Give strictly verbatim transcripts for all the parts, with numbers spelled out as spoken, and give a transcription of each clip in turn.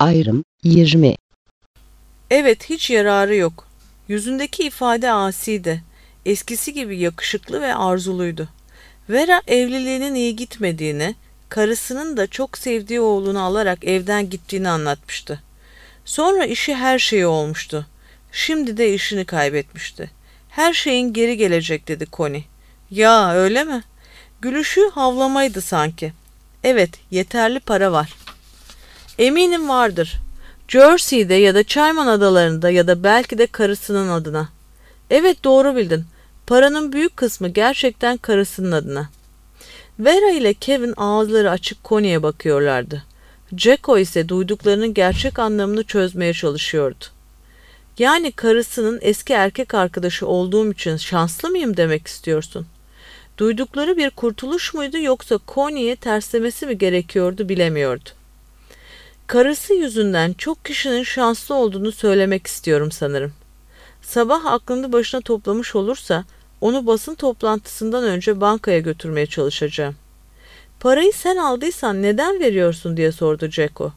Ayrım yirmi. Evet, hiç yararı yok. Yüzündeki ifade asiydi. Eskisi gibi yakışıklı ve arzuluydu. Vera evliliğinin iyi gitmediğini, karısının da çok sevdiği oğlunu alarak evden gittiğini anlatmıştı. Sonra işi her şeyi olmuştu. Şimdi de işini kaybetmişti. Her şeyin geri gelecek dedi Connie. Ya öyle mi? Gülüşü havlamaydı sanki. Evet, yeterli para var. Eminim vardır. Jersey'de ya da Cayman Adaları'nda ya da belki de karısının adına. Evet, doğru bildin. Paranın büyük kısmı gerçekten karısının adına. Vera ile Kevin ağızları açık Connie'ye bakıyorlardı. Jacko ise duyduklarının gerçek anlamını çözmeye çalışıyordu. Yani karısının eski erkek arkadaşı olduğum için şanslı mıyım demek istiyorsun? Duydukları bir kurtuluş muydu yoksa Connie'ye terslemesi mi gerekiyordu bilemiyordu. Karısı yüzünden çok kişinin şanslı olduğunu söylemek istiyorum sanırım. Sabah aklını başına toplamış olursa onu basın toplantısından önce bankaya götürmeye çalışacağım. Parayı sen aldıysan neden veriyorsun diye sordu Jacko.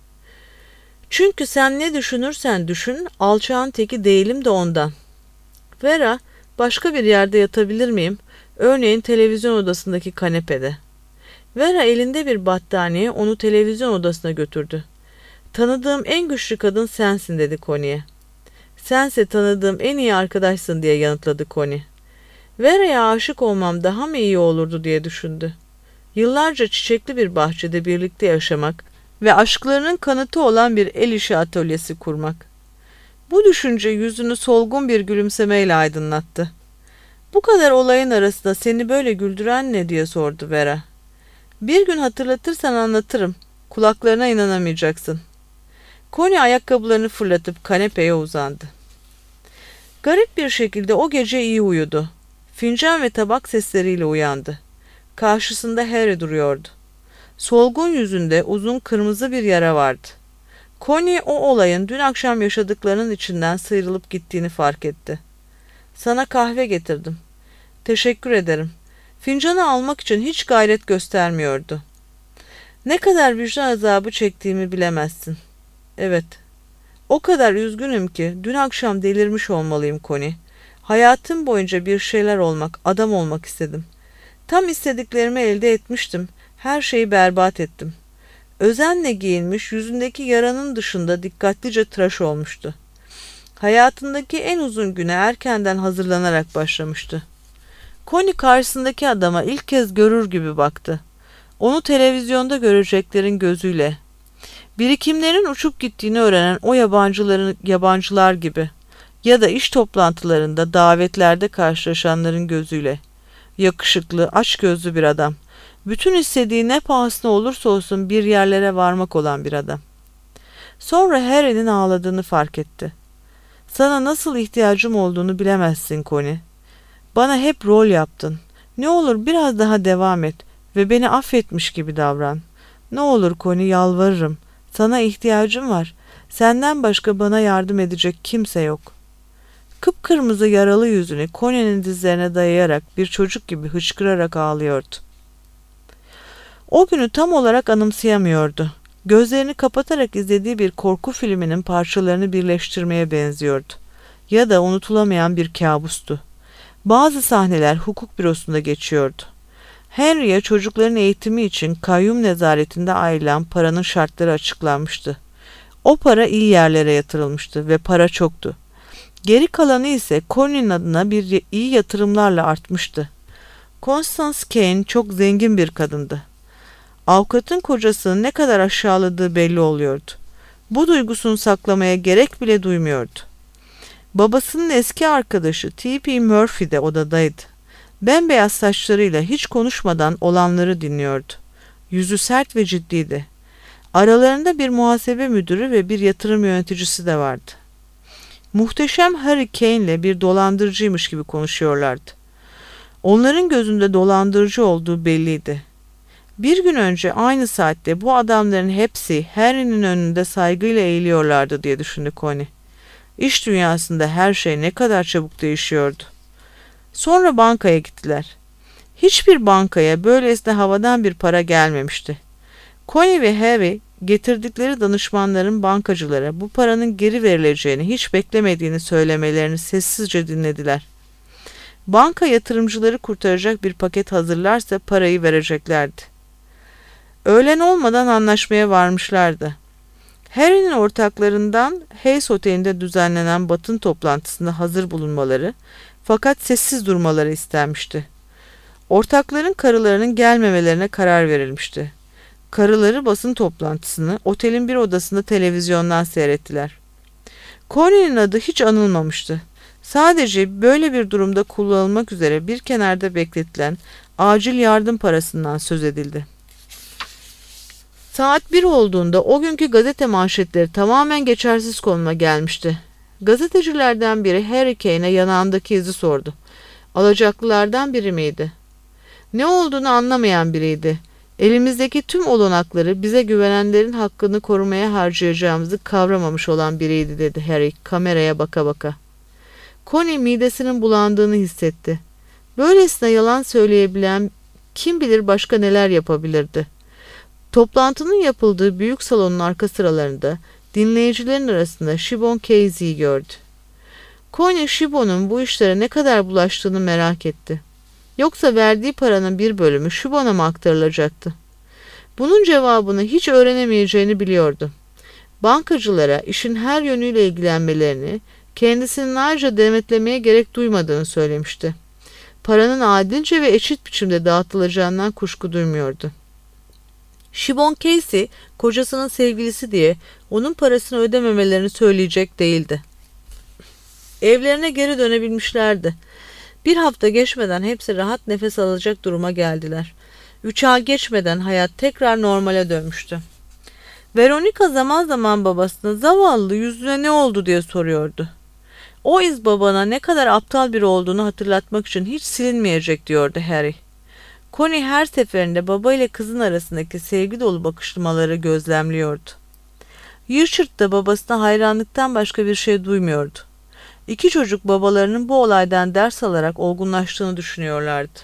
Çünkü sen ne düşünürsen düşün, alçağın teki değilim de ondan. Vera, başka bir yerde yatabilir miyim? Örneğin televizyon odasındaki kanepede. Vera elinde bir battaniye onu televizyon odasına götürdü. Tanıdığım en güçlü kadın sensin dedi Connie'ye. Sense tanıdığım en iyi arkadaşsın diye yanıtladı Connie. Vera'ya aşık olmam daha mı iyi olurdu diye düşündü. Yıllarca çiçekli bir bahçede birlikte yaşamak ve aşklarının kanıtı olan bir el işi atölyesi kurmak. Bu düşünce yüzünü solgun bir gülümsemeyle aydınlattı. Bu kadar olayın arasında seni böyle güldüren ne diye sordu Vera. Bir gün hatırlatırsan anlatırım. Kulaklarına inanamayacaksın. Connie ayakkabılarını fırlatıp kanepeye uzandı. Garip bir şekilde o gece iyi uyudu. Fincan ve tabak sesleriyle uyandı. Karşısında Harry duruyordu. Solgun yüzünde uzun kırmızı bir yara vardı. Connie o olayın dün akşam yaşadıklarının içinden sıyrılıp gittiğini fark etti. Sana kahve getirdim. Teşekkür ederim. Fincanı almak için hiç gayret göstermiyordu. Ne kadar vicdan azabı çektiğimi bilemezsin. Evet. O kadar üzgünüm ki dün akşam delirmiş olmalıyım Connie. Hayatım boyunca bir şeyler olmak, adam olmak istedim. Tam istediklerimi elde etmiştim. Her şeyi berbat ettim. Özenle giyinmiş, yüzündeki yaranın dışında dikkatlice tıraş olmuştu. Hayatındaki en uzun güne erkenden hazırlanarak başlamıştı. Connie karşısındaki adama ilk kez görür gibi baktı. Onu televizyonda göreceklerin gözüyle. Birikimlerin uçup gittiğini öğrenen o yabancıların yabancılar gibi ya da iş toplantılarında, davetlerde karşılaşanların gözüyle. Yakışıklı, açgözlü bir adam. Bütün istediği ne pahasına olursa olsun bir yerlere varmak olan bir adam. Sonra Harry'nin ağladığını fark etti. Sana nasıl ihtiyacım olduğunu bilemezsin Connie. Bana hep rol yaptın. Ne olur biraz daha devam et ve beni affetmiş gibi davran. Ne olur Connie, yalvarırım. Sana ihtiyacım var. Senden başka bana yardım edecek kimse yok. Kıpkırmızı yaralı yüzünü Connie'nin dizlerine dayayarak bir çocuk gibi hıçkırarak ağlıyordu. O günü tam olarak anımsayamıyordu. Gözlerini kapatarak izlediği bir korku filminin parçalarını birleştirmeye benziyordu. Ya da unutulamayan bir kabustu. Bazı sahneler hukuk bürosunda geçiyordu. Henry'e çocukların eğitimi için kayyum nezaretinde ayrılan paranın şartları açıklanmıştı. O para iyi yerlere yatırılmıştı ve para çoktu. Geri kalanı ise Connie'nin adına bir iyi yatırımlarla artmıştı. Constance Kane çok zengin bir kadındı. Avukatın kocasını ne kadar aşağıladığı belli oluyordu. Bu duygusunu saklamaya gerek bile duymuyordu. Babasının eski arkadaşı T P Murphy de odadaydı. Bembeyaz saçlarıyla hiç konuşmadan olanları dinliyordu. Yüzü sert ve ciddiydi. Aralarında bir muhasebe müdürü ve bir yatırım yöneticisi de vardı. Muhteşem Harry Kane'le bir dolandırıcıymış gibi konuşuyorlardı. Onların gözünde dolandırıcı olduğu belliydi. Bir gün önce aynı saatte bu adamların hepsi Harry'nin önünde saygıyla eğiliyorlardı diye düşündü Connie. İş dünyasında her şey ne kadar çabuk değişiyordu. Sonra bankaya gittiler. Hiçbir bankaya böylesine havadan bir para gelmemişti. Connie ve Harry Getirdikleri danışmanların bankacılara bu paranın geri verileceğini hiç beklemediğini söylemelerini sessizce dinlediler. Banka yatırımcıları kurtaracak bir paket hazırlarsa parayı vereceklerdi. Öğlen olmadan anlaşmaya varmışlardı. Harry'nin ortaklarından Hayes Oteli'nde düzenlenen basın toplantısında hazır bulunmaları fakat sessiz durmaları istenmişti. Ortakların karılarının gelmemelerine karar verilmişti. Karıları basın toplantısını otelin bir odasında televizyondan seyrettiler. Connie'nin adı hiç anılmamıştı. Sadece böyle bir durumda kullanılmak üzere bir kenarda bekletilen acil yardım parasından söz edildi. Saat bir olduğunda o günkü gazete manşetleri tamamen geçersiz konuma gelmişti. Gazetecilerden biri Harry Kane'e yanağındaki izi sordu. Alacaklılardan biri miydi? Ne olduğunu anlamayan biriydi. Elimizdeki tüm olanakları bize güvenenlerin hakkını korumaya harcayacağımızı kavramamış olan biriydi dedi Harry kameraya baka baka. Connie midesinin bulandığını hissetti. Böylesine yalan söyleyebilen kim bilir başka neler yapabilirdi. Toplantının yapıldığı büyük salonun arka sıralarında dinleyicilerin arasında Shibon Casey'i gördü. Connie Shibon'un bu işlere ne kadar bulaştığını merak etti. Yoksa verdiği paranın bir bölümü Shibon'a mı aktarılacaktı? Bunun cevabını hiç öğrenemeyeceğini biliyordu. Bankacılara işin her yönüyle ilgilenmelerini, kendisini ayrıca demetlemeye gerek duymadığını söylemişti. Paranın adilce ve eşit biçimde dağıtılacağından kuşku duymuyordu. Shibon Casey, kocasının sevgilisi diye onun parasını ödememelerini söyleyecek değildi. Evlerine geri dönebilmişlerdi. Bir hafta geçmeden hepsi rahat nefes alacak duruma geldiler. Üç ay geçmeden hayat tekrar normale dönmüştü. Veronica zaman zaman babasına zavallı yüzüne ne oldu diye soruyordu. O iz babana ne kadar aptal biri olduğunu hatırlatmak için hiç silinmeyecek diyordu Harry. Connie her seferinde baba ile kızın arasındaki sevgi dolu bakışmaları gözlemliyordu. Richard da babasına hayranlıktan başka bir şey duymuyordu. İki çocuk babalarının bu olaydan ders alarak olgunlaştığını düşünüyorlardı.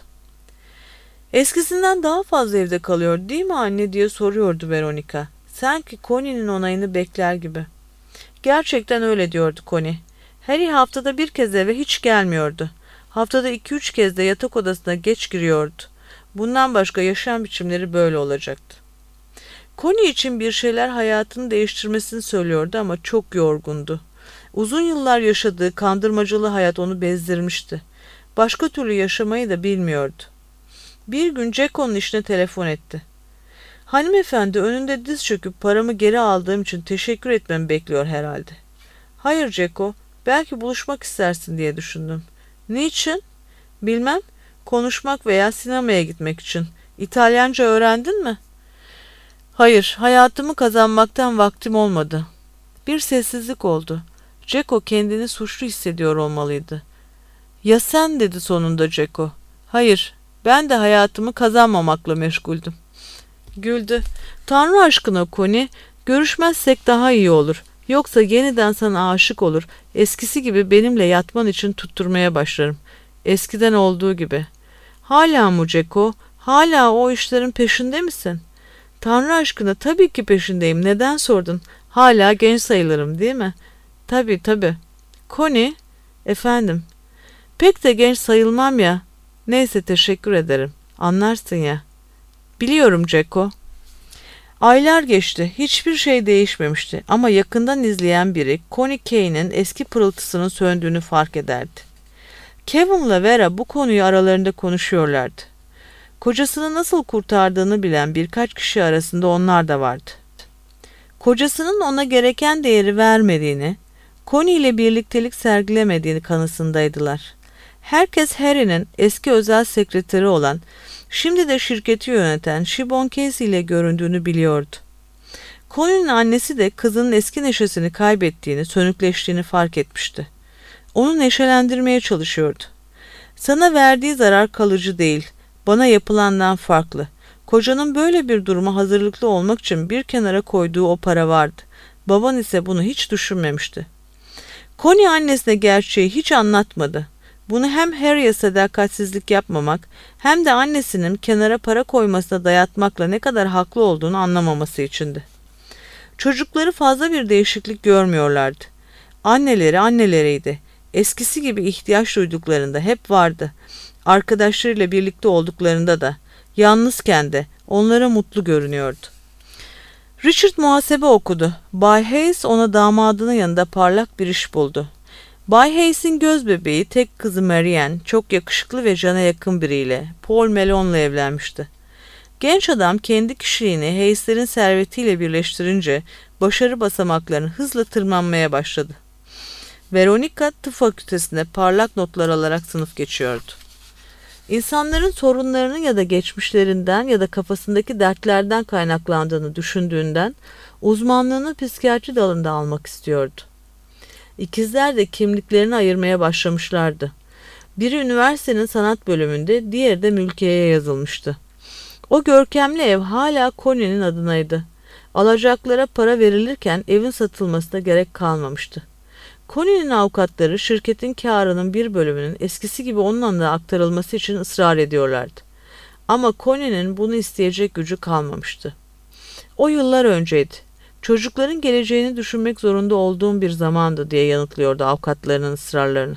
Eskisinden daha fazla evde kalıyor değil mi anne diye soruyordu Veronica. Sanki Connie'nin onayını bekler gibi. Gerçekten öyle diyordu Connie. Harry haftada bir kez eve hiç gelmiyordu. Haftada iki üç kez de yatak odasına geç giriyordu. Bundan başka yaşam biçimleri böyle olacaktı. Connie için bir şeyler hayatını değiştirmesini söylüyordu ama çok yorgundu. Uzun yıllar yaşadığı kandırmacalı hayat onu bezdirmişti. Başka türlü yaşamayı da bilmiyordu. Bir gün Jacko'nun işine telefon etti. Hanımefendi önünde diz çöküp paramı geri aldığım için teşekkür etmemi bekliyor herhalde. Hayır Jacko, belki buluşmak istersin diye düşündüm. Niçin? Bilmem, konuşmak veya sinemaya gitmek için. İtalyanca öğrendin mi? Hayır, hayatımı kazanmaktan vaktim olmadı. Bir sessizlik oldu. Jacko kendini suçlu hissediyor olmalıydı. Ya sen dedi sonunda Jacko. Hayır, ben de hayatımı kazanmamakla meşguldüm. Güldü. Tanrı aşkına Connie, görüşmezsek daha iyi olur. Yoksa yeniden sana aşık olur, eskisi gibi benimle yatman için tutturmaya başlarım. Eskiden olduğu gibi. Hala mı Jacko? Hala o işlerin peşinde misin? Tanrı aşkına tabii ki peşindeyim. Neden sordun? Hala genç sayılırım değil mi? Tabii tabii. Connie, efendim. Pek de genç sayılmam ya. Neyse teşekkür ederim. Anlarsın ya. Biliyorum Jacko. Aylar geçti. Hiçbir şey değişmemişti. Ama yakından izleyen biri Connie Kane'in eski pırıltısının söndüğünü fark ederdi. Kevin'la Vera bu konuyu aralarında konuşuyorlardı. Kocasını nasıl kurtardığını bilen birkaç kişi arasında onlar da vardı. Kocasının ona gereken değeri vermediğini, Connie ile birliktelik sergilemediğini kanısındaydılar. Herkes Harry'nin eski özel sekreteri olan, şimdi de şirketi yöneten Shibon Casey ile göründüğünü biliyordu. Connie'nin annesi de kızının eski neşesini kaybettiğini, sönükleştiğini fark etmişti. Onu neşelendirmeye çalışıyordu. Sana verdiği zarar kalıcı değil, bana yapılandan farklı. Kocanın böyle bir duruma hazırlıklı olmak için bir kenara koyduğu o para vardı. Baban ise bunu hiç düşünmemişti. Connie annesine gerçeği hiç anlatmadı. Bunu hem Harry'e sadakatsizlik yapmamak hem de annesinin kenara para koymasına dayatmakla ne kadar haklı olduğunu anlamaması içindi. Çocukları fazla bir değişiklik görmüyorlardı. Anneleri anneleriydi. Eskisi gibi ihtiyaç duyduklarında hep vardı. Arkadaşlarıyla birlikte olduklarında da, yalnızken de onlara mutlu görünüyordu. Richard muhasebe okudu. Bay Hayes ona damadının yanında parlak bir iş buldu. Bay Hayes'in göz bebeği tek kızı Marianne çok yakışıklı ve cana yakın biriyle, Paul Malone'la evlenmişti. Genç adam kendi kişiliğini Hayes'lerin servetiyle birleştirince başarı basamaklarını hızla tırmanmaya başladı. Veronica tıp fakültesinde parlak notlar alarak sınıf geçiyordu. İnsanların sorunlarının ya da geçmişlerinden ya da kafasındaki dertlerden kaynaklandığını düşündüğünden uzmanlığını psikiyatri dalında almak istiyordu. İkizler de kimliklerini ayırmaya başlamışlardı. Biri üniversitenin sanat bölümünde, diğeri de mülkiyeye yazılmıştı. O görkemli ev hala Connie'nin adınaydı. Alacaklara para verilirken evin satılmasına gerek kalmamıştı. Connie'nin avukatları şirketin karının bir bölümünün eskisi gibi onun adına aktarılması için ısrar ediyorlardı. Ama Connie'nin bunu isteyecek gücü kalmamıştı. O yıllar önceydi. Çocukların geleceğini düşünmek zorunda olduğum bir zamandı diye yanıtlıyordu avukatlarının ısrarlarını.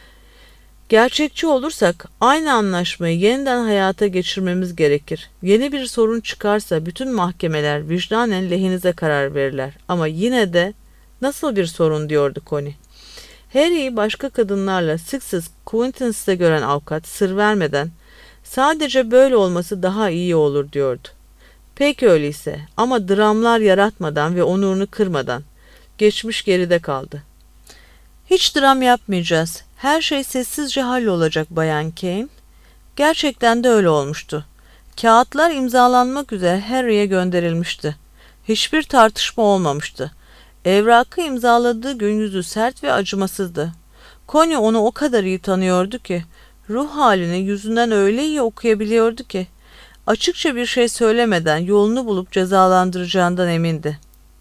Gerçekçi olursak aynı anlaşmayı yeniden hayata geçirmemiz gerekir. Yeni bir sorun çıkarsa bütün mahkemeler vicdanen lehinize karar verirler. Ama yine de nasıl bir sorun diyordu Connie. Harry'i başka kadınlarla sık sık Quinton's'ta gören avukat sır vermeden sadece böyle olması daha iyi olur diyordu. Peki öyleyse ama dramlar yaratmadan ve onurunu kırmadan. Geçmiş geride kaldı. Hiç dram yapmayacağız. Her şey sessizce hallolacak Bayan Kane. Gerçekten de öyle olmuştu. Kağıtlar imzalanmak üzere Harry'e gönderilmişti. Hiçbir tartışma olmamıştı. Evrakı imzaladığı gün yüzü sert ve acımasızdı. Connie onu o kadar iyi tanıyordu ki, ruh halini yüzünden öyle iyi okuyabiliyordu ki, açıkça bir şey söylemeden yolunu bulup cezalandıracağından emindi.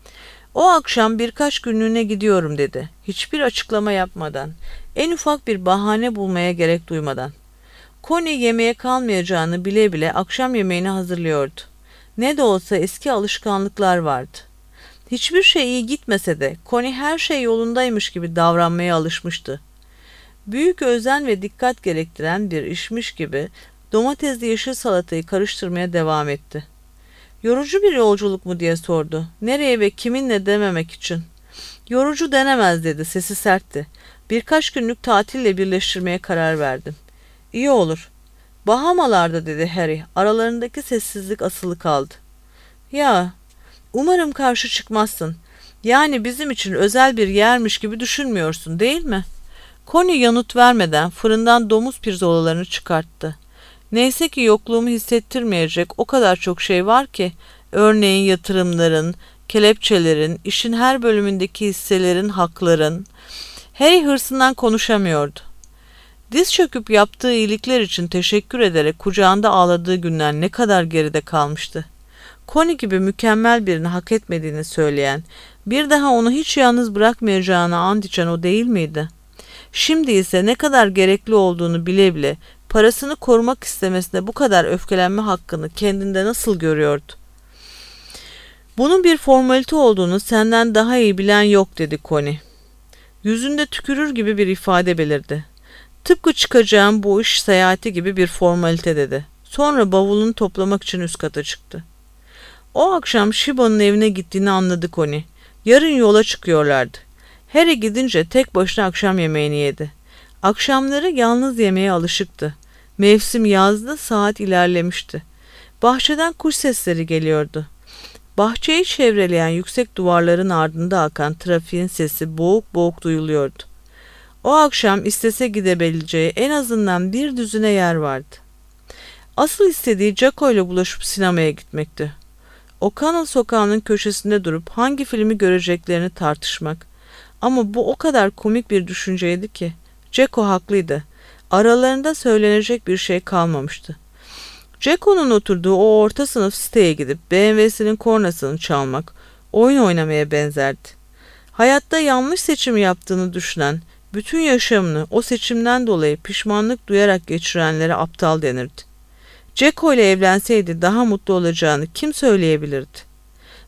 O akşam birkaç günlüğüne gidiyorum dedi. Hiçbir açıklama yapmadan, en ufak bir bahane bulmaya gerek duymadan. Connie yemeğe kalmayacağını bile bile akşam yemeğini hazırlıyordu. Ne de olsa eski alışkanlıklar vardı. Hiçbir şey iyi gitmese de Connie her şey yolundaymış gibi davranmaya alışmıştı. Büyük özen ve dikkat gerektiren bir işmiş gibi domatesli yeşil salatayı karıştırmaya devam etti. Yorucu bir yolculuk mu diye sordu. Nereye ve kiminle dememek için. Yorucu denemez dedi, sesi sertti. Birkaç günlük tatille birleştirmeye karar verdim. İyi olur. Bahamalarda dedi Harry. Aralarındaki sessizlik asılı kaldı. Ya, umarım karşı çıkmazsın. Yani bizim için özel bir yermiş gibi düşünmüyorsun değil mi? Connie yanıt vermeden fırından domuz pirzolalarını çıkarttı. Neyse ki yokluğumu hissettirmeyecek o kadar çok şey var ki, örneğin yatırımların, kelepçelerin, işin her bölümündeki hisselerin, hakların. Harry hırsından konuşamıyordu. Diz çöküp yaptığı iyilikler için teşekkür ederek kucağında ağladığı günler ne kadar geride kalmıştı. Connie gibi mükemmel birini hak etmediğini söyleyen, bir daha onu hiç yalnız bırakmayacağına ant içen o değil miydi? Şimdi ise ne kadar gerekli olduğunu bile bile parasını korumak istemesine bu kadar öfkelenme hakkını kendinde nasıl görüyordu? Bunun bir formalite olduğunu senden daha iyi bilen yok dedi Connie. Yüzünde tükürür gibi bir ifade belirdi. Tıpkı çıkacağım bu iş seyahati gibi bir formalite dedi. Sonra bavulunu toplamak için üst kata çıktı. O akşam Shiba'nın evine gittiğini anladı Connie. Yarın yola çıkıyorlardı. Harry gidince tek başına akşam yemeğini yedi. Akşamları yalnız yemeye alışıktı. Mevsim yazdı, saat ilerlemişti. Bahçeden kuş sesleri geliyordu. Bahçeyi çevreleyen yüksek duvarların ardında akan trafiğin sesi boğuk boğuk duyuluyordu. O akşam istese gidebileceği en azından bir düzine yer vardı. Asıl istediği Jaco ile buluşup sinemaya gitmekti. O'Connell sokağının köşesinde durup hangi filmi göreceklerini tartışmak. Ama bu o kadar komik bir düşünceydi ki. Jaco haklıydı. Aralarında söylenecek bir şey kalmamıştı. Jaco'nun oturduğu o orta sınıf siteye gidip B M W'sinin kornasını çalmak, oyun oynamaya benzerdi. Hayatta yanlış seçim yaptığını düşünen, bütün yaşamını o seçimden dolayı pişmanlık duyarak geçirenlere aptal denirdi. Jaco ile evlenseydi daha mutlu olacağını kim söyleyebilirdi?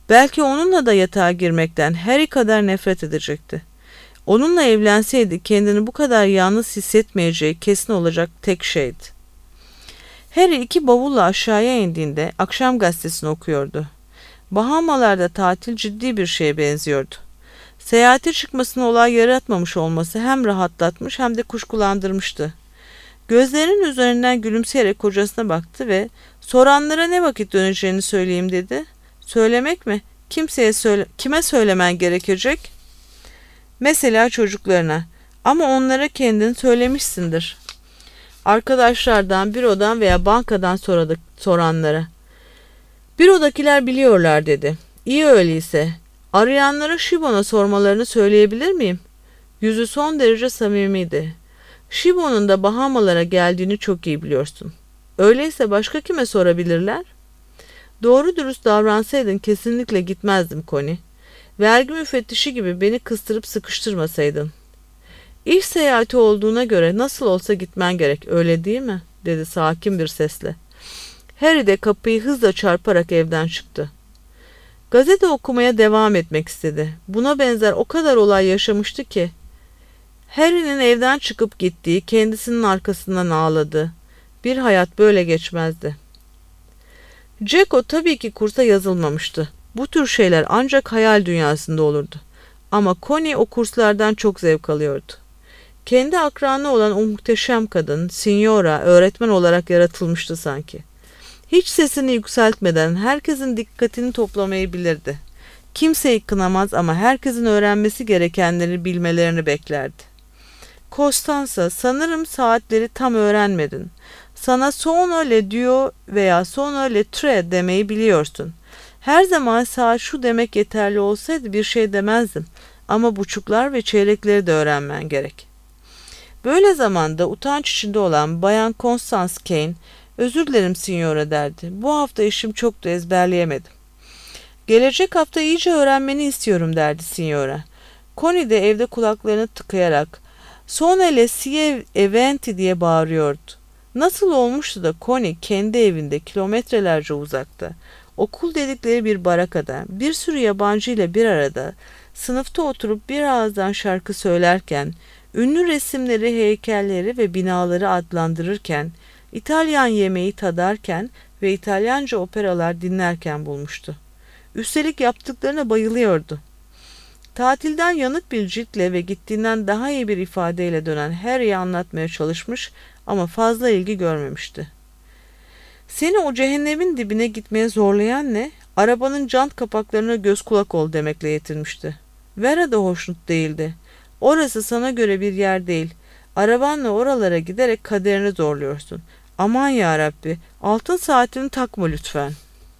Belki onunla da yatağa girmekten Harry kadar nefret edecekti. Onunla evlenseydi kendini bu kadar yalnız hissetmeyeceği kesin olacak tek şeydi. Harry iki bavulla aşağıya indiğinde akşam gazetesini okuyordu. Bahamalarda tatil ciddi bir şeye benziyordu. Seyahate çıkmasına olay yaratmamış olması hem rahatlatmış hem de kuşkulandırmıştı. Gözlerinin üzerinden gülümseyerek kocasına baktı ve "Soranlara ne vakit döneceğini söyleyeyim" dedi. "Söylemek mi? Kimseye söyle kime söylemen gerekecek?" "Mesela çocuklarına. Ama onlara kendin söylemişsindir." "Arkadaşlardan, bürodan veya bankadan soradık, soranlara." "Bürodakiler biliyorlar" dedi. "İyi öyleyse. Arayanlara Şibon'a sormalarını söyleyebilir miyim?" Yüzü son derece samimiydi. "Şibon'un da Bahamalara geldiğini çok iyi biliyorsun. Öyleyse başka kime sorabilirler?" "Doğru dürüst davransaydın kesinlikle gitmezdim Connie. Vergi müfettişi gibi beni kıstırıp sıkıştırmasaydın." "İş seyahati olduğuna göre nasıl olsa gitmen gerek, öyle değil mi?" dedi sakin bir sesle. Harry de kapıyı hızla çarparak evden çıktı. Gazete okumaya devam etmek istedi. Buna benzer o kadar olay yaşamıştı ki. Harry'nin evden çıkıp gittiği, kendisinin arkasından ağladı. Bir hayat böyle geçmezdi. Jacko tabii ki kursa yazılmamıştı. Bu tür şeyler ancak hayal dünyasında olurdu. Ama Connie o kurslardan çok zevk alıyordu. Kendi akranı olan o muhteşem kadın, Signora, öğretmen olarak yaratılmıştı sanki. Hiç sesini yükseltmeden herkesin dikkatini toplamayı bilirdi. Kimseyi kınamaz ama herkesin öğrenmesi gerekenleri bilmelerini beklerdi. "Costanza, sanırım saatleri tam öğrenmedin. Sana sono le due veya sono le tre demeyi biliyorsun. Her zaman saat şu demek yeterli olsaydı bir şey demezdim. Ama buçuklar ve çeyrekleri de öğrenmen gerek." Böyle zamanda utanç içinde olan Bayan Constance Kane, "Özür dilerim Signora" derdi. "Bu hafta işim çoktu, ezberleyemedim." "Gelecek hafta iyice öğrenmeni istiyorum" derdi Signora. Connie de evde kulaklarını tıkayarak "Sonele sie eventi" diye bağırıyordu. Nasıl olmuştu da Connie kendi evinde kilometrelerce uzakta, okul dedikleri bir barakada, bir sürü yabancı ile bir arada, sınıfta oturup bir ağızdan şarkı söylerken, ünlü resimleri, heykelleri ve binaları adlandırırken, İtalyan yemeği tadarken ve İtalyanca operalar dinlerken bulmuştu. Üstelik yaptıklarına bayılıyordu. Tatilden yanık bir ciltle ve gittiğinden daha iyi bir ifadeyle dönen Harry'e anlatmaya çalışmış ama fazla ilgi görmemişti. "Seni o cehennemin dibine gitmeye zorlayan ne? Arabanın jant kapaklarına göz kulak ol" demekle yetinmişti. Vera da hoşnut değildi. "Orası sana göre bir yer değil. Arabanla oralara giderek kaderini zorluyorsun. Aman yarabbi, altın saatini takma lütfen."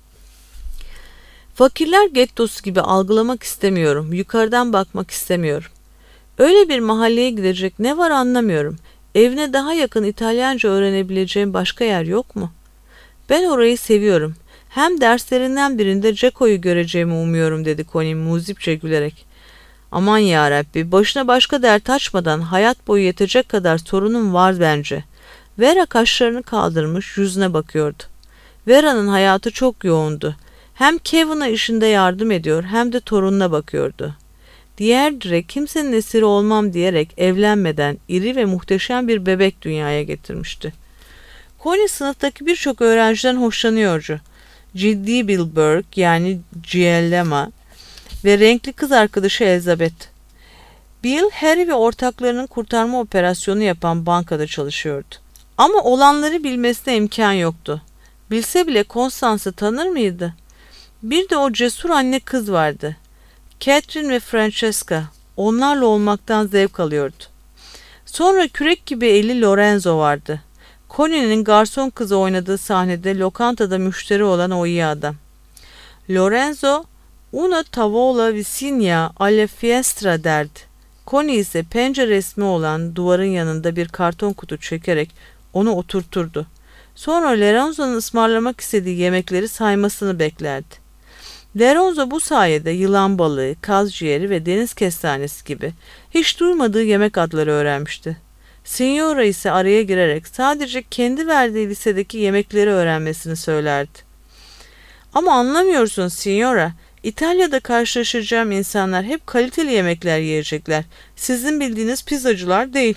"Fakirler gettosu gibi algılamak istemiyorum. Yukarıdan bakmak istemiyorum. Öyle bir mahalleye gidecek ne var anlamıyorum. Evine daha yakın İtalyanca öğrenebileceğim başka yer yok mu? Ben orayı seviyorum. Hem derslerinden birinde Jacko'yu göreceğimi umuyorum" dedi Connie muzipçe gülerek. "Aman yarabbi, başına başka dert açmadan hayat boyu yetecek kadar sorunum var bence." Vera kaşlarını kaldırmış yüzüne bakıyordu. Vera'nın hayatı çok yoğundu. Hem Kevin'a işinde yardım ediyor hem de torununa bakıyordu. Diğer direk kimsenin esiri olmam diyerek evlenmeden iri ve muhteşem bir bebek dünyaya getirmişti. Connie sınıftaki birçok öğrenciden hoşlanıyordu. Ciddi Bill Burke yani Giuliana ve renkli kız arkadaşı Elizabeth. Bill, Harry ve ortaklarının kurtarma operasyonu yapan bankada çalışıyordu. Ama olanları bilmesine imkan yoktu. Bilse bile Constance'ı tanır mıydı? Bir de o cesur anne kız vardı. Catherine ve Francesca. Onlarla olmaktan zevk alıyordu. Sonra kürek gibi eli Lorenzo vardı. Connie'nin garson kızı oynadığı sahnede lokantada müşteri olan o iyi adam. Lorenzo, "Una tavola vicina alla finestra" derdi. Connie ise pencere resmi olan duvarın yanında bir karton kutu çekerek onu oturturdu. Sonra Lorenzo'nun ısmarlamak istediği yemekleri saymasını beklerdi. Lorenzo bu sayede yılan balığı, kaz ciğeri ve deniz kestanesi gibi hiç duymadığı yemek adları öğrenmişti. Signora ise araya girerek sadece kendi verdiği lisedeki yemekleri öğrenmesini söylerdi. "Ama anlamıyorsun Signora, İtalya'da karşılaşacağım insanlar hep kaliteli yemekler yiyecekler. Sizin bildiğiniz pizzacılar değil.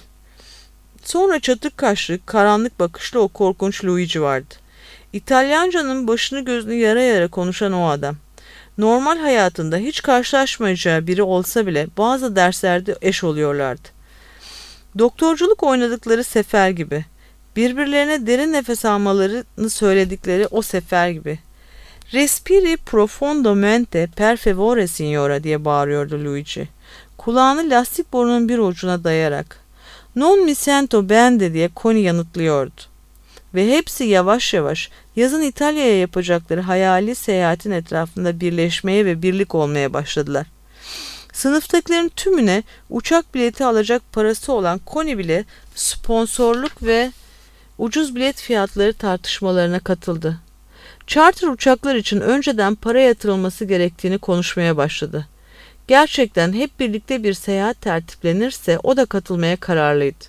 Sonra çatık kaşlı, karanlık bakışlı o korkunç Luigi vardı. İtalyancanın başını gözünü yara yara konuşan o adam. Normal hayatında hiç karşılaşmayacağı biri olsa bile bazı derslerde eş oluyorlardı. Doktorculuk oynadıkları sefer gibi. Birbirlerine derin nefes almalarını söyledikleri o sefer gibi. Respiri profondamente per favore signora diye bağırıyordu Luigi. Kulağını lastik borunun bir ucuna dayarak. Non mi sento bene diye Connie yanıtlıyordu. Ve hepsi yavaş yavaş yazın İtalya'ya yapacakları hayali seyahatin etrafında birleşmeye ve birlik olmaya başladılar. Sınıftakilerin tümüne uçak bileti alacak parası olan Connie bile sponsorluk ve ucuz bilet fiyatları tartışmalarına katıldı. Charter uçaklar için önceden para yatırılması gerektiğini konuşmaya başladı. Gerçekten hep birlikte bir seyahat tertiplenirse o da katılmaya kararlıydı.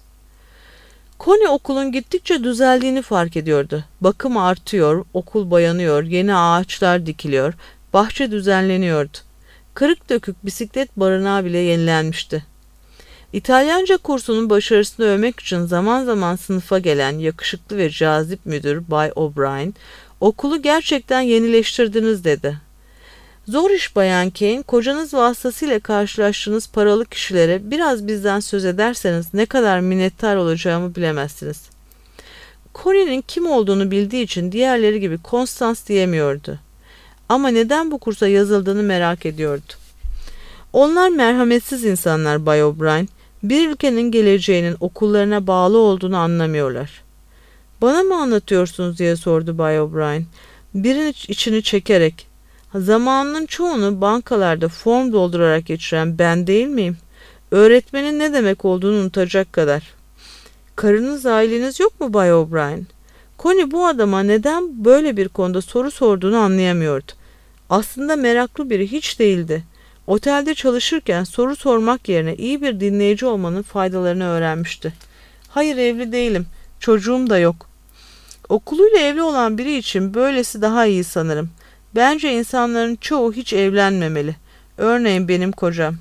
Connie okulun gittikçe düzeldiğini fark ediyordu. Bakım artıyor, okul boyanıyor, yeni ağaçlar dikiliyor, bahçe düzenleniyordu. Kırık dökük bisiklet barınağı bile yenilenmişti. İtalyanca kursunun başarısını övmek için zaman zaman sınıfa gelen yakışıklı ve cazip müdür Bay O'Brien, okulu gerçekten yenileştirdiniz dedi. Zor iş Bayan Kane, kocanız vasıtasıyla karşılaştığınız paralı kişilere biraz bizden söz ederseniz ne kadar minnettar olacağımı bilemezsiniz. Connie'nin kim olduğunu bildiği için diğerleri gibi Constance diyemiyordu. Ama neden bu kursa yazıldığını merak ediyordu. Onlar merhametsiz insanlar Bay O'Brien, bir ülkenin geleceğinin okullarına bağlı olduğunu anlamıyorlar. Bana mı anlatıyorsunuz diye sordu Bay O'Brien, birinin içini çekerek. Zamanının çoğunu bankalarda form doldurarak geçiren ben değil miyim? Öğretmenin ne demek olduğunu unutacak kadar. Karınız, aileniz yok mu Bay O'Brien? Connie bu adama neden böyle bir konuda soru sorduğunu anlayamıyordu. Aslında meraklı biri hiç değildi. Otelde çalışırken soru sormak yerine iyi bir dinleyici olmanın faydalarını öğrenmişti. Hayır, evli değilim. Çocuğum da yok. Okuluyla evli olan biri için böylesi daha iyi sanırım. Bence insanların çoğu hiç evlenmemeli. Örneğin benim kocam.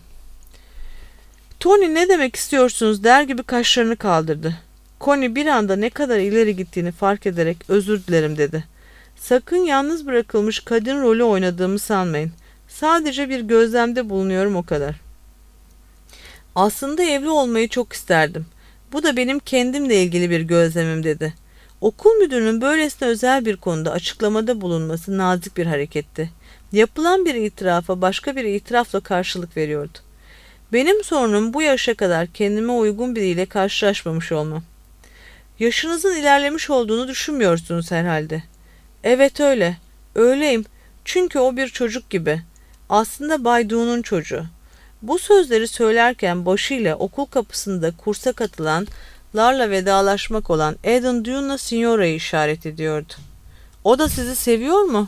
Tony ne demek istiyorsunuz der gibi kaşlarını kaldırdı. Connie bir anda ne kadar ileri gittiğini fark ederek özür dilerim dedi. Sakın yalnız bırakılmış kadın rolü oynadığımı sanmayın. Sadece bir gözlemde bulunuyorum o kadar. Aslında evli olmayı çok isterdim. Bu da benim kendimle ilgili bir gözlemim dedi. Okul müdürünün böylesine özel bir konuda açıklamada bulunması nazik bir hareketti. Yapılan bir itirafa başka bir itirafla karşılık veriyordu. Benim sorunum bu yaşa kadar kendime uygun biriyle karşılaşmamış olmam. Yaşınızın ilerlemiş olduğunu düşünmüyorsunuz herhalde. Evet öyle. Öyleyim. Çünkü o bir çocuk gibi. Aslında Bay Du'nun çocuğu. Bu sözleri söylerken başıyla okul kapısında kursa katılanlarla vedalaşmak olan Eden Dune'la Signora'yı işaret ediyordu. O da sizi seviyor mu?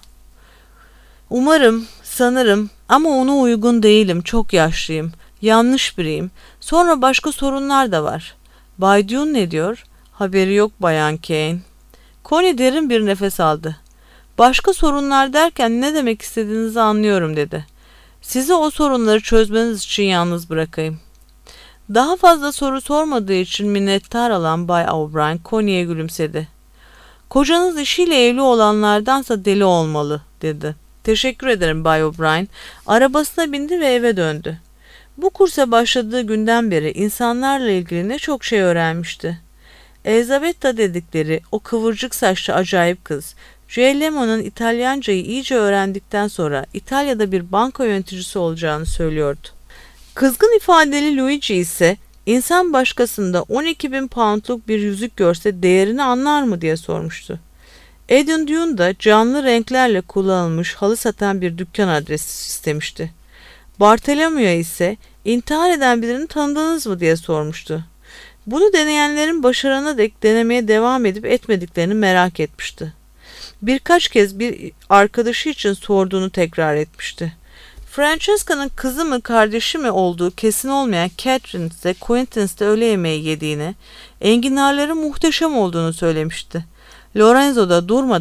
Umarım, sanırım ama ona uygun değilim. Çok yaşlıyım. Yanlış biriyim. Sonra başka sorunlar da var. Bay Dune ne diyor? Haberi yok Bayan Kane. Connie derin bir nefes aldı. Başka sorunlar derken ne demek istediğinizi anlıyorum dedi. Sizi o sorunları çözmeniz için yalnız bırakayım. Daha fazla soru sormadığı için minnettar olan Bay O'Brien Connie'ye gülümsedi. Kocanız işiyle evli olanlardansa deli olmalı dedi. Teşekkür ederim Bay O'Brien. Arabasına bindi ve eve döndü. Bu kursa başladığı günden beri insanlarla ilgili ne çok şey öğrenmişti. Elizabetta dedikleri o kıvırcık saçlı acayip kız, J. Lemon'un İtalyancayı iyice öğrendikten sonra İtalya'da bir banka yöneticisi olacağını söylüyordu. Kızgın ifadeli Luigi ise insan başkasında on iki bin poundluk bir yüzük görse değerini anlar mı diye sormuştu. Eden Dune da canlı renklerle kullanılmış halı satan bir dükkan adresi istemişti. Bartolomeo'ya ise intihar eden birini tanıdınız mı diye sormuştu. Bunu deneyenlerin başarana dek denemeye devam edip etmediklerini merak etmişti. Birkaç kez bir arkadaşı için sorduğunu tekrar etmişti. Francesca'nın kızı mı kardeşi mi olduğu kesin olmayan Catherine'de Quentin's'te öğle yemeği yediğini, enginarların muhteşem olduğunu söylemişti. Lorenzo da durmadan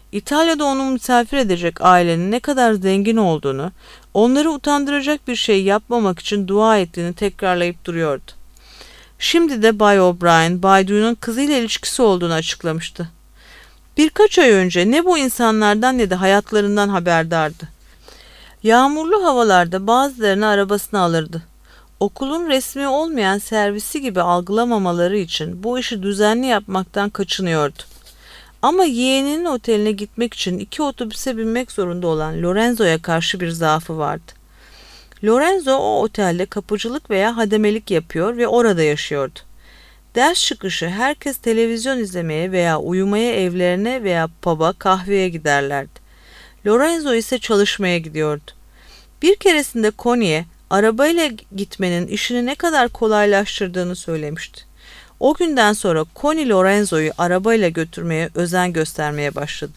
İtalya'da onu misafir edecek ailenin ne kadar zengin olduğunu, onları utandıracak bir şey yapmamak için dua ettiğini tekrarlayıp duruyordu. Şimdi de Bay O'Brien, Bay Duy'un kızıyla ilişkisi olduğunu açıklamıştı. Birkaç ay önce ne bu insanlardan ne de hayatlarından haberdardı. Yağmurlu havalarda bazılarını arabasına alırdı. Okulun resmi olmayan servisi gibi algılamamaları için bu işi düzenli yapmaktan kaçınıyordu. Ama yeğeninin oteline gitmek için iki otobüse binmek zorunda olan Lorenzo'ya karşı bir zaafı vardı. Lorenzo o otelde kapıcılık veya hademelik yapıyor ve orada yaşıyordu. Ders çıkışı herkes televizyon izlemeye veya uyumaya evlerine veya pub'a, kahveye giderlerdi. Lorenzo ise çalışmaya gidiyordu. Bir keresinde Connie'ye arabayla gitmenin işini ne kadar kolaylaştırdığını söylemişti. O günden sonra Connie Lorenzo'yu arabayla götürmeye özen göstermeye başladı.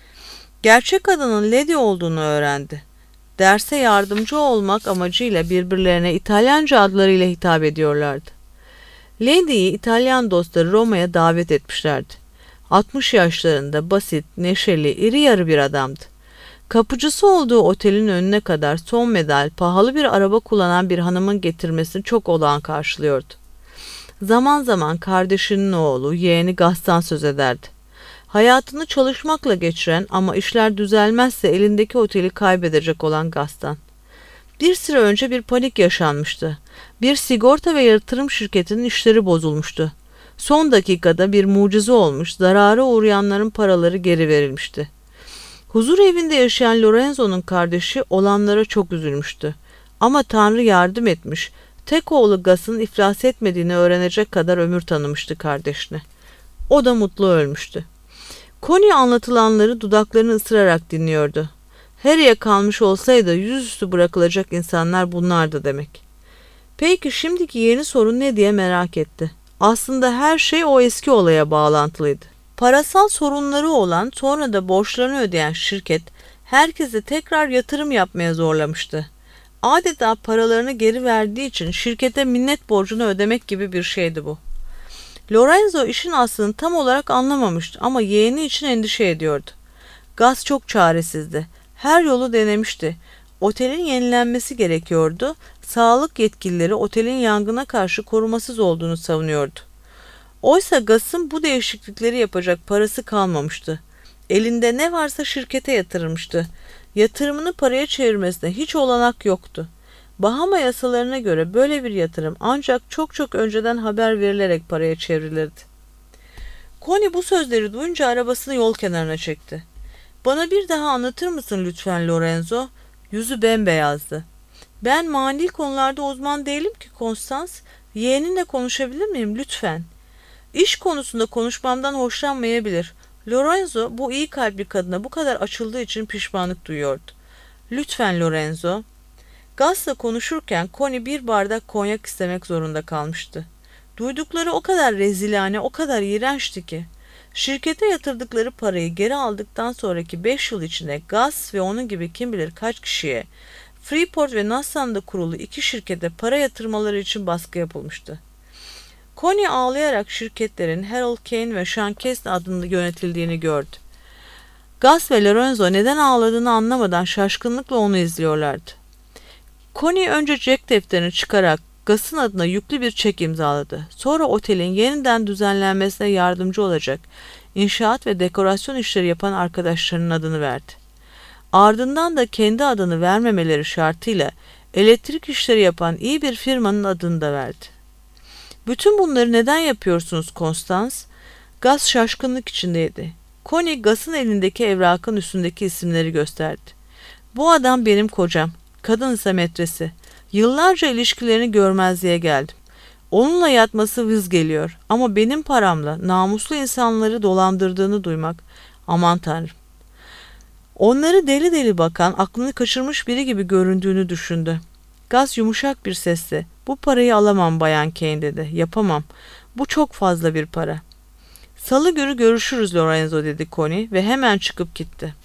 Gerçek adının Lady olduğunu öğrendi. Derse yardımcı olmak amacıyla birbirlerine İtalyanca adlarıyla hitap ediyorlardı. Lady'yi İtalyan dostları Roma'ya davet etmişlerdi. altmış yaşlarında basit, neşeli, iri yarı bir adamdı. Kapıcısı olduğu otelin önüne kadar son model, pahalı bir araba kullanan bir hanımın getirmesini çok olağan karşılıyordu. Zaman zaman kardeşinin oğlu, yeğeni Gas'tan söz ederdi. Hayatını çalışmakla geçiren ama işler düzelmezse elindeki oteli kaybedecek olan Gas'tan. Bir süre önce bir panik yaşanmıştı. Bir sigorta ve yatırım şirketinin işleri bozulmuştu. Son dakikada bir mucize olmuş, zarara uğrayanların paraları geri verilmişti. Huzur evinde yaşayan Lorenzo'nun kardeşi olanlara çok üzülmüştü. Ama Tanrı yardım etmiş, tek oğlu Gas'ın iflas etmediğini öğrenecek kadar ömür tanımıştı kardeşine. O da mutlu ölmüştü. Connie anlatılanları dudaklarını ısırarak dinliyordu. Harry'e kalmış olsaydı yüzüstü bırakılacak insanlar bunlardı demek. Peki şimdiki yeni sorun ne diye merak etti. Aslında her şey o eski olaya bağlantılıydı. Parasal sorunları olan, sonra da borçlarını ödeyen şirket herkesi tekrar yatırım yapmaya zorlamıştı. Adeta paralarını geri verdiği için şirkete minnet borcunu ödemek gibi bir şeydi bu. Lorenzo işin aslını tam olarak anlamamıştı ama yeğeni için endişe ediyordu. Gas çok çaresizdi. Her yolu denemişti. Otelin yenilenmesi gerekiyordu. Sağlık yetkilileri otelin yangına karşı korumasız olduğunu savunuyordu. Oysa Gas'ın bu değişiklikleri yapacak parası kalmamıştı. Elinde ne varsa şirkete yatırmıştı. Yatırımını paraya çevirmesine hiç olanak yoktu. Bahama yasalarına göre böyle bir yatırım ancak çok çok önceden haber verilerek paraya çevrilirdi. Connie bu sözleri duyunca arabasını yol kenarına çekti. "Bana bir daha anlatır mısın lütfen Lorenzo?" Yüzü bembeyazdı. "Ben mali konularda uzman değilim ki Constance. Yeğeninle konuşabilir miyim lütfen?" İş konusunda konuşmamdan hoşlanmayabilir. Lorenzo bu iyi kalpli kadına bu kadar açıldığı için pişmanlık duyuyordu. "Lütfen Lorenzo." Gas'la konuşurken Connie bir bardak konyak istemek zorunda kalmıştı. Duydukları o kadar rezilane, o kadar iğrençti ki. Şirkete yatırdıkları parayı geri aldıktan sonraki beş yıl içinde Gas ve onun gibi kim bilir kaç kişiye Freeport ve Nassau'da kurulu iki şirkete para yatırmaları için baskı yapılmıştı. Connie ağlayarak şirketlerin Harold Kane ve Sean Kest adında yönetildiğini gördü. Gas ve Lorenzo neden ağladığını anlamadan şaşkınlıkla onu izliyorlardı. Connie önce Jack defterini çıkarak Gas'ın adına yüklü bir çek imzaladı. Sonra otelin yeniden düzenlenmesine yardımcı olacak inşaat ve dekorasyon işleri yapan arkadaşlarının adını verdi. Ardından da kendi adını vermemeleri şartıyla elektrik işleri yapan iyi bir firmanın adını da verdi. "Bütün bunları neden yapıyorsunuz Constance?" Gas şaşkınlık içindeydi. Connie Gas'ın elindeki evrakın üstündeki isimleri gösterdi. "Bu adam benim kocam, kadın ise metresi. Yıllarca ilişkilerini görmezliğe geldim. Onunla yatması vız geliyor ama benim paramla namuslu insanları dolandırdığını duymak, aman tanrım." Onları deli deli bakan, aklını kaçırmış biri gibi göründüğünü düşündü. Gas yumuşak bir sesle, "Bu parayı alamam Bayan Kane," dedi. "Yapamam. Bu çok fazla bir para." "Salı günü görüşürüz Lorenzo," dedi Connie ve hemen çıkıp gitti.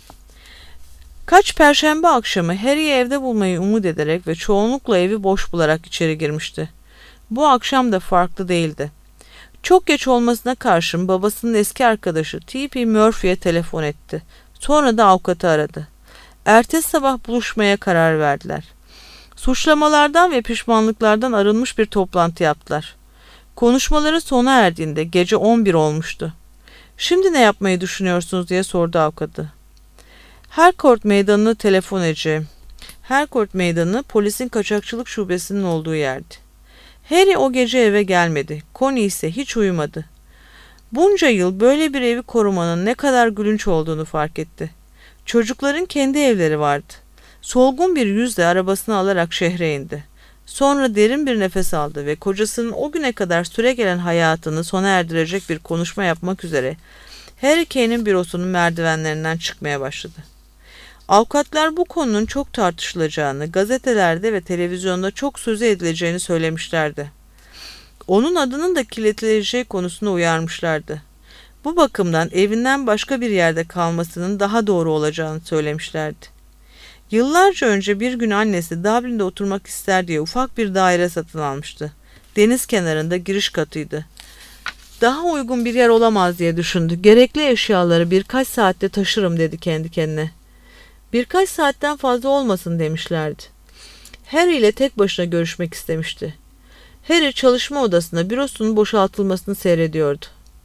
Kaç perşembe akşamı Harry'i evde bulmayı umut ederek ve çoğunlukla evi boş bularak içeri girmişti. Bu akşam da farklı değildi. Çok geç olmasına karşın babasının eski arkadaşı T P Murphy'ye telefon etti. Sonra da avukatı aradı. Ertesi sabah buluşmaya karar verdiler. Suçlamalardan ve pişmanlıklardan arınmış bir toplantı yaptılar. Konuşmaları sona erdiğinde gece on bir olmuştu. "Şimdi ne yapmayı düşünüyorsunuz?" diye sordu avukatı. Harcourt Meydanı'nı telefon edeceğim. Harcourt Meydanı polisin kaçakçılık şubesinin olduğu yerdi. Harry o gece eve gelmedi. Connie ise hiç uyumadı. Bunca yıl böyle bir evi korumanın ne kadar gülünç olduğunu fark etti. Çocukların kendi evleri vardı. Solgun bir yüzle arabasını alarak şehre indi. Sonra derin bir nefes aldı ve kocasının o güne kadar süregelen hayatını sona erdirecek bir konuşma yapmak üzere Harry Kane'in bürosunun merdivenlerinden çıkmaya başladı. Avukatlar bu konunun çok tartışılacağını, gazetelerde ve televizyonda çok sözü edileceğini söylemişlerdi. Onun adının da kirletileceği konusunda uyarmışlardı. Bu bakımdan evinden başka bir yerde kalmasının daha doğru olacağını söylemişlerdi. Yıllarca önce bir gün annesi Dublin'de oturmak ister diye ufak bir daire satın almıştı. Deniz kenarında, giriş katıydı. Daha uygun bir yer olamaz diye düşündü. Gerekli eşyaları birkaç saatte taşırım dedi kendi kendine. Birkaç saatten fazla olmasın demişlerdi. Harry ile tek başına görüşmek istemişti. Harry çalışma odasında bürosunun boşaltılmasını seyrediyordu.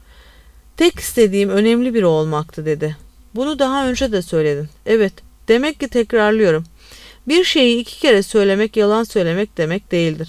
"Tek istediğim önemli biri olmaktı," dedi. "Bunu daha önce de söyledin." "Evet, demek ki tekrarlıyorum. Bir şeyi iki kere söylemek yalan söylemek demek değildir.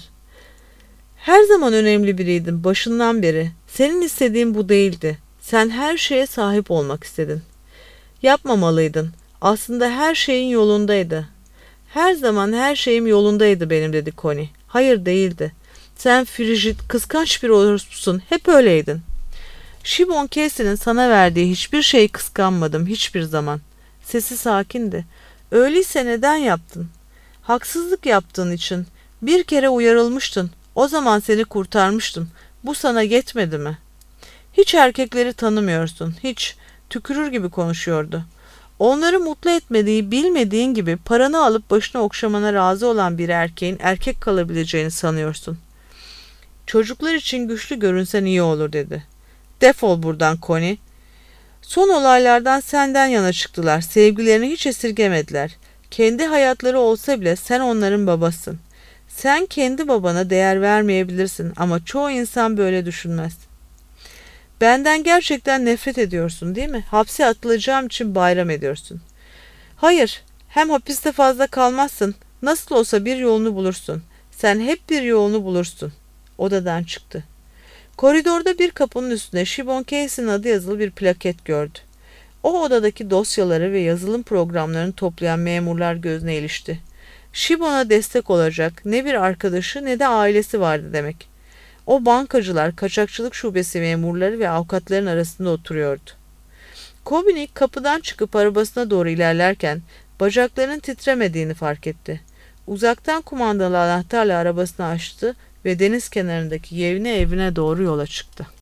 Her zaman önemli biriydin başından beri. Senin istediğin bu değildi. Sen her şeye sahip olmak istedin. Yapmamalıydın. Aslında her şeyin yolundaydı." "Her zaman her şeyim yolundaydı benim," dedi Connie. "Hayır, değildi. Sen frigid, kıskanç bir orospusun. Hep öyleydin." "Shibon Casey'nin sana verdiği hiçbir şeyi kıskanmadım hiçbir zaman." Sesi sakindi. "Öyleyse neden yaptın?" "Haksızlık yaptığın için. Bir kere uyarılmıştın. O zaman seni kurtarmıştım. Bu sana yetmedi mi?" "Hiç erkekleri tanımıyorsun. Hiç." Tükürür gibi konuşuyordu. "Onları mutlu etmediği bilmediğin gibi paranı alıp başına okşamana razı olan bir erkeğin erkek kalabileceğini sanıyorsun. Çocuklar için güçlü görünsen iyi olur," dedi. "Defol buradan Connie." "Son olaylardan senden yana çıktılar. Sevgilerini hiç esirgemediler. Kendi hayatları olsa bile sen onların babasın. Sen kendi babana değer vermeyebilirsin ama çoğu insan böyle düşünmez." "Benden gerçekten nefret ediyorsun değil mi? Hapse atılacağım için bayram ediyorsun." "Hayır, hem hapiste fazla kalmazsın. Nasıl olsa bir yolunu bulursun. Sen hep bir yolunu bulursun." Odadan çıktı. Koridorda bir kapının üstünde Shibon Casey'nin adı yazılı bir plaket gördü. O odadaki dosyaları ve yazılım programlarını toplayan memurlar gözüne ilişti. Shibon'a destek olacak ne bir arkadaşı ne de ailesi vardı demek. O bankacılar, kaçakçılık şubesi memurları ve avukatların arasında oturuyordu. Kobini kapıdan çıkıp arabasına doğru ilerlerken bacaklarının titremediğini fark etti. Uzaktan kumandalı anahtarla arabasını açtı ve deniz kenarındaki yevne evine doğru yola çıktı.